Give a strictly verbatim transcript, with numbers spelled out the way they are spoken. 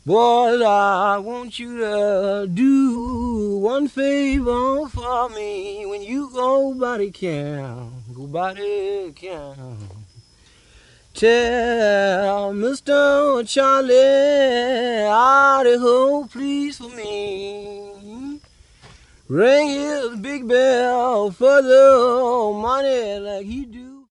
Boy, I want you to do one favor for me. When you go body count, go body count. Tell Mister Charlie, Idaho, please for me. Ring his big bell for the money like he do.